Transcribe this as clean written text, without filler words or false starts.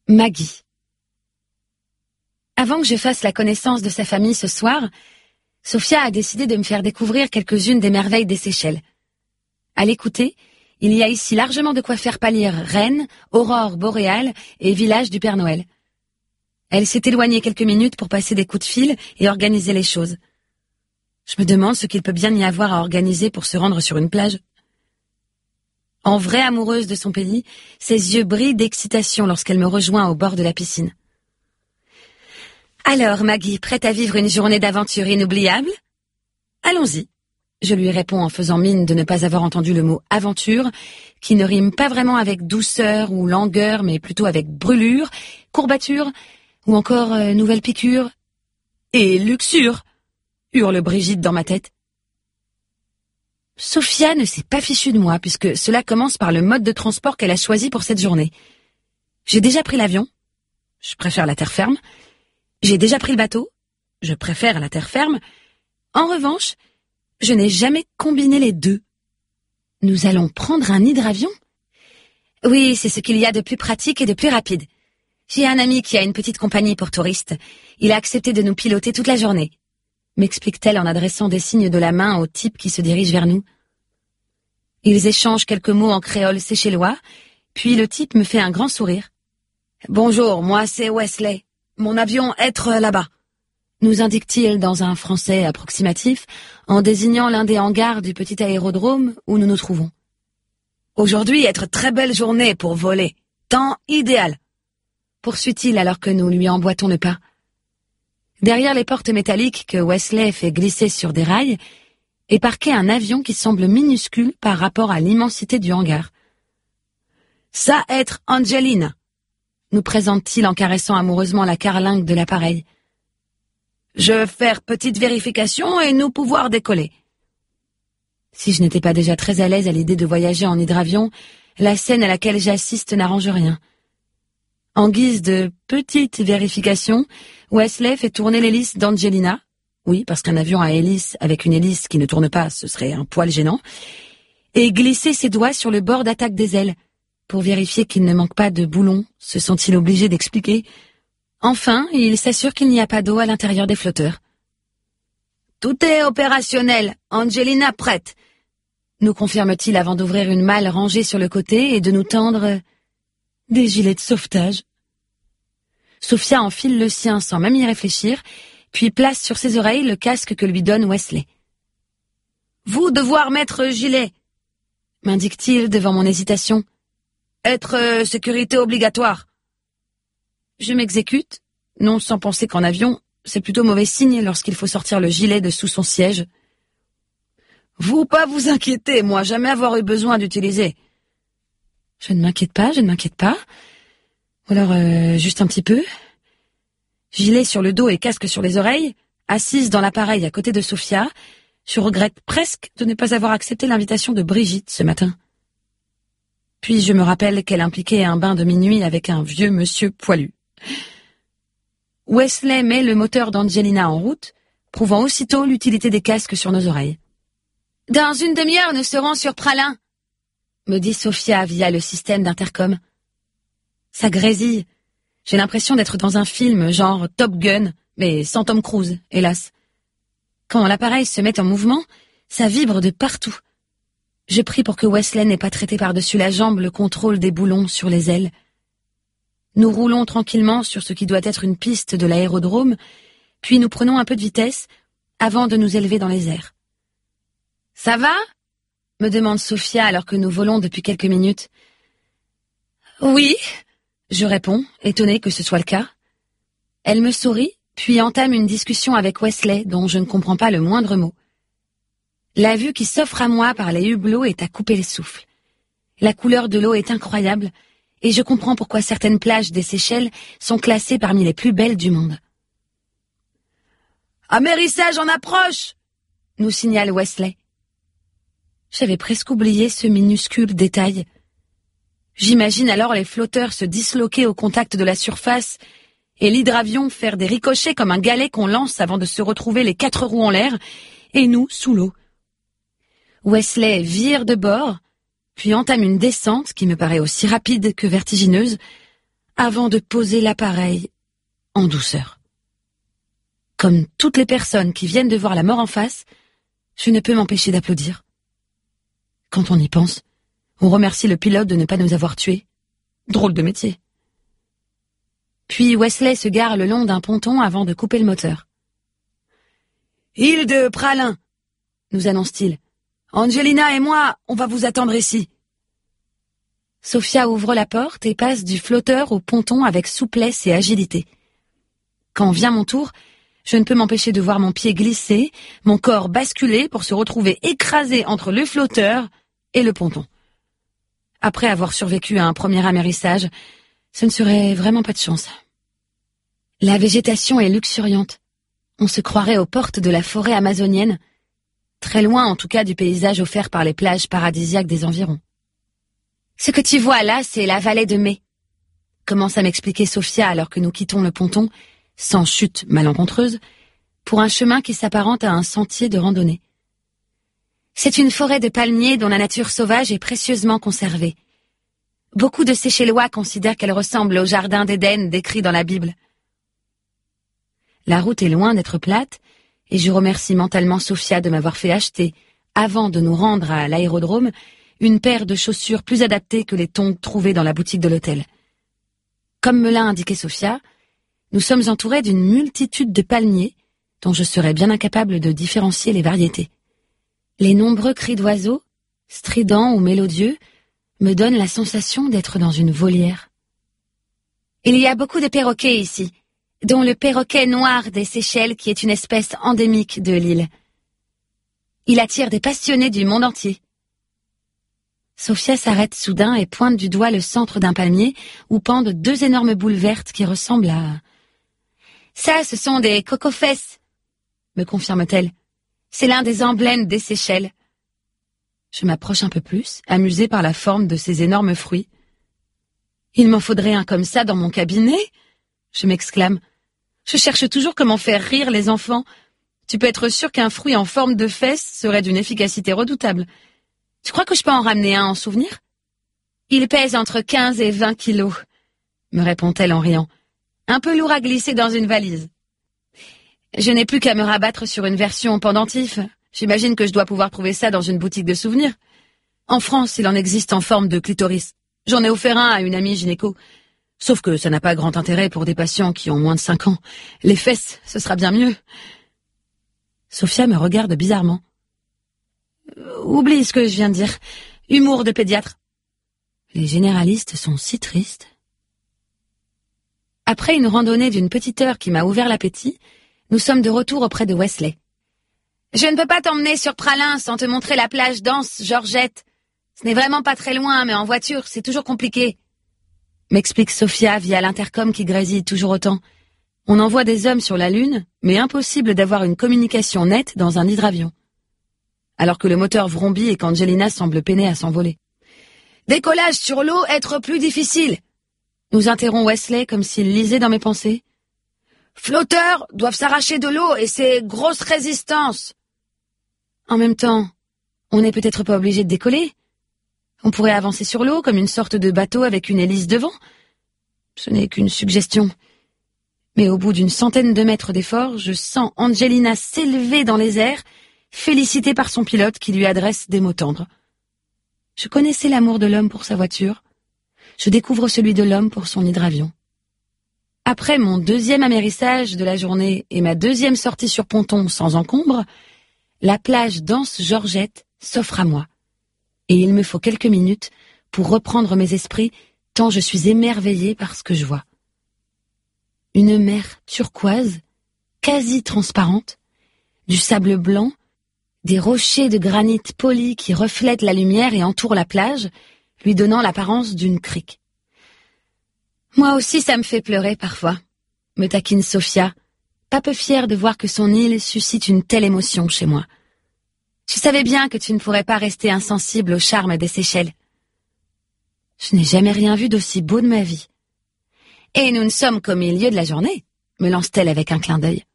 Maggie. Avant que je fasse la connaissance de sa famille ce soir, Sophia a décidé de me faire découvrir quelques-unes des merveilles des Seychelles. À l'écouter, il y a ici largement de quoi faire pâlir reine, aurore boréale et village du Père Noël. Elle s'est éloignée quelques minutes pour passer des coups de fil et organiser les choses. Je me demande ce qu'il peut bien y avoir à organiser pour se rendre sur une plage. En vraie amoureuse de son pays, ses yeux brillent d'excitation lorsqu'elle me rejoint au bord de la piscine. « Alors, Maggie, prête à vivre une journée d'aventure inoubliable ? Allons-y !» Je lui réponds en faisant mine de ne pas avoir entendu le mot « aventure », qui ne rime pas vraiment avec douceur ou langueur, mais plutôt avec brûlure, courbature, ou encore nouvelle piqûre. Et luxure, hurle Brigitte dans ma tête. Sophia ne s'est pas fichue de moi, puisque cela commence par le mode de transport qu'elle a choisi pour cette journée. J'ai déjà pris l'avion. Je préfère la terre ferme. J'ai déjà pris le bateau. Je préfère la terre ferme. En revanche, je n'ai jamais combiné les deux. Nous allons prendre un hydravion ? Oui, c'est ce qu'il y a de plus pratique et de plus rapide. J'ai un ami qui a une petite compagnie pour touristes. Il a accepté de nous piloter toute la journée, m'explique-t-elle en adressant des signes de la main au type qui se dirige vers nous. Ils échangent quelques mots en créole séchellois, puis le type me fait un grand sourire. « Bonjour, moi c'est Wesley. Mon avion être là-bas. » nous indique-t-il dans un français approximatif, en désignant l'un des hangars du petit aérodrome où nous nous trouvons. « Aujourd'hui être très belle journée pour voler. Temps idéal. » poursuit-il alors que nous lui emboîtons le pas. Derrière les portes métalliques que Wesley fait glisser sur des rails, est parqué un avion qui semble minuscule par rapport à l'immensité du hangar. « Ça être Angelina !» nous présente-t-il en caressant amoureusement la carlingue de l'appareil. « Je vais faire petite vérification et nous pouvoir décoller. » Si je n'étais pas déjà très à l'aise à l'idée de voyager en hydravion, la scène à laquelle j'assiste n'arrange rien. En guise de petite vérification, Wesley fait tourner l'hélice d'Angelina. Oui, parce qu'un avion à hélice avec une hélice qui ne tourne pas, ce serait un poil gênant. Et glisser ses doigts sur le bord d'attaque des ailes, pour vérifier qu'il ne manque pas de boulons, se sent-il obligé d'expliquer. Enfin, il s'assure qu'il n'y a pas d'eau à l'intérieur des flotteurs. « Tout est opérationnel, Angelina prête !» nous confirme-t-il avant d'ouvrir une malle rangée sur le côté et de nous tendre des gilets de sauvetage. Sophia enfile le sien sans même y réfléchir, puis place sur ses oreilles le casque que lui donne Wesley. « Vous devoir mettre gilet !» m'indique-t-il devant mon hésitation. « Être sécurité obligatoire !» Je m'exécute, non sans penser qu'en avion, c'est plutôt mauvais signe lorsqu'il faut sortir le gilet de sous son siège. « Vous pas vous inquiéter, moi jamais avoir eu besoin d'utiliser. » Je ne m'inquiète pas. Ou alors, juste un petit peu. Gilet sur le dos et casque sur les oreilles, assise dans l'appareil à côté de Sophia, je regrette presque de ne pas avoir accepté l'invitation de Brigitte ce matin. Puis je me rappelle qu'elle impliquait un bain de minuit avec un vieux monsieur poilu. Wesley met le moteur d'Angelina en route, prouvant aussitôt l'utilité des casques sur nos oreilles. « Dans une demi-heure, nous serons sur Pralin !» me dit Sophia via le système d'intercom. Ça grésille. J'ai l'impression d'être dans un film genre Top Gun, mais sans Tom Cruise, hélas. Quand l'appareil se met en mouvement, ça vibre de partout. Je prie pour que Wesley n'ait pas traité par-dessus la jambe le contrôle des boulons sur les ailes. Nous roulons tranquillement sur ce qui doit être une piste de l'aérodrome, puis nous prenons un peu de vitesse avant de nous élever dans les airs. « Ça va ?» me demande Sophia alors que nous volons depuis quelques minutes. « Oui !» je réponds, étonnée que ce soit le cas. Elle me sourit, puis entame une discussion avec Wesley dont je ne comprends pas le moindre mot. La vue qui s'offre à moi par les hublots est à couper le souffle. La couleur de l'eau est incroyable, et je comprends pourquoi certaines plages des Seychelles sont classées parmi les plus belles du monde. « Amérissage en approche !» nous signale Wesley. J'avais presque oublié ce minuscule détail. J'imagine alors les flotteurs se disloquer au contact de la surface et l'hydravion faire des ricochets comme un galet qu'on lance avant de se retrouver les 4 roues en l'air, et nous sous l'eau. Wesley vire de bord, puis entame une descente qui me paraît aussi rapide que vertigineuse, avant de poser l'appareil en douceur. Comme toutes les personnes qui viennent de voir la mort en face, je ne peux m'empêcher d'applaudir. Quand on y pense, on remercie le pilote de ne pas nous avoir tués. Drôle de métier. Puis Wesley se gare le long d'un ponton avant de couper le moteur. « Île de Pralin !» nous annonce-t-il. « Angelina et moi, on va vous attendre ici. » Sophia ouvre la porte et passe du flotteur au ponton avec souplesse et agilité. Quand vient mon tour, je ne peux m'empêcher de voir mon pied glisser, mon corps basculer pour se retrouver écrasé entre le flotteur et le ponton. Après avoir survécu à un premier amérissage, ce ne serait vraiment pas de chance. La végétation est luxuriante. On se croirait aux portes de la forêt amazonienne, très loin en tout cas du paysage offert par les plages paradisiaques des environs. Ce que tu vois là, c'est la vallée de Mai, commence à m'expliquer Sophia alors que nous quittons le ponton, sans chute malencontreuse, pour un chemin qui s'apparente à un sentier de randonnée. C'est une forêt de palmiers dont la nature sauvage est précieusement conservée. Beaucoup de Seychellois considèrent qu'elle ressemble au jardin d'Éden décrit dans la Bible. La route est loin d'être plate, et je remercie mentalement Sophia de m'avoir fait acheter, avant de nous rendre à l'aérodrome, une paire de chaussures plus adaptées que les tongs trouvés dans la boutique de l'hôtel. Comme me l'a indiqué Sophia, nous sommes entourés d'une multitude de palmiers, dont je serais bien incapable de différencier les variétés. Les nombreux cris d'oiseaux, stridents ou mélodieux, me donnent la sensation d'être dans une volière. Il y a beaucoup de perroquets ici, dont le perroquet noir des Seychelles qui est une espèce endémique de l'île. Il attire des passionnés du monde entier. Sophia s'arrête soudain et pointe du doigt le centre d'un palmier où pendent deux énormes boules vertes qui ressemblent à... « Ça, ce sont des cocofesses !» me confirme-t-elle. « C'est l'un des emblèmes des Seychelles. » Je m'approche un peu plus, amusée par la forme de ces énormes fruits. « Il m'en faudrait un comme ça dans mon cabinet !» je m'exclame. Je cherche toujours comment faire rire les enfants. Tu peux être sûr qu'un fruit en forme de fesse serait d'une efficacité redoutable. Tu crois que je peux en ramener un en souvenir? Il pèse entre 15 et 20 kilos, me répond-elle en riant. Un peu lourd à glisser dans une valise. Je n'ai plus qu'à me rabattre sur une version pendentif. J'imagine que je dois pouvoir trouver ça dans une boutique de souvenirs. En France, il en existe en forme de clitoris. J'en ai offert un à une amie gynéco. Sauf que ça n'a pas grand intérêt pour des patients qui ont moins de 5 ans. Les fesses, ce sera bien mieux. Sophia me regarde bizarrement. Oublie ce que je viens de dire. Humour de pédiatre. Les généralistes sont si tristes. Après une randonnée d'une petite heure qui m'a ouvert l'appétit, nous sommes de retour auprès de Wesley. Je ne peux pas t'emmener sur Pralin sans te montrer la plage d'Anse Georgette. Ce n'est vraiment pas très loin, mais en voiture, c'est toujours compliqué. M'explique Sophia via l'intercom qui grésille toujours autant. On envoie des hommes sur la Lune, mais impossible d'avoir une communication nette dans un hydravion. Alors que le moteur vrombit et qu'Angelina semble peiner à s'envoler. Décollage sur l'eau être plus difficile, nous interrompt Wesley comme s'il lisait dans mes pensées. Flotteurs doivent s'arracher de l'eau et c'est grosse résistance. En même temps, on n'est peut-être pas obligé de décoller. On pourrait avancer sur l'eau comme une sorte de bateau avec une hélice devant. Ce n'est qu'une suggestion. Mais au bout d'une centaine de mètres d'effort, je sens Angelina s'élever dans les airs, félicitée par son pilote qui lui adresse des mots tendres. Je connaissais l'amour de l'homme pour sa voiture. Je découvre celui de l'homme pour son hydravion. Après mon deuxième amérissage de la journée et ma deuxième sortie sur ponton sans encombre, la plage d'Anse Georgette s'offre à moi. Et il me faut quelques minutes pour reprendre mes esprits tant je suis émerveillée par ce que je vois. Une mer turquoise, quasi transparente, du sable blanc, des rochers de granit polis qui reflètent la lumière et entourent la plage, lui donnant l'apparence d'une crique. Moi aussi ça me fait pleurer parfois, me taquine Sophia, pas peu fière de voir que son île suscite une telle émotion chez moi. Je savais bien que tu ne pourrais pas rester insensible au charme des Seychelles. Je n'ai jamais rien vu d'aussi beau de ma vie. Et nous ne sommes qu'au milieu de la journée, me lance-t-elle avec un clin d'œil.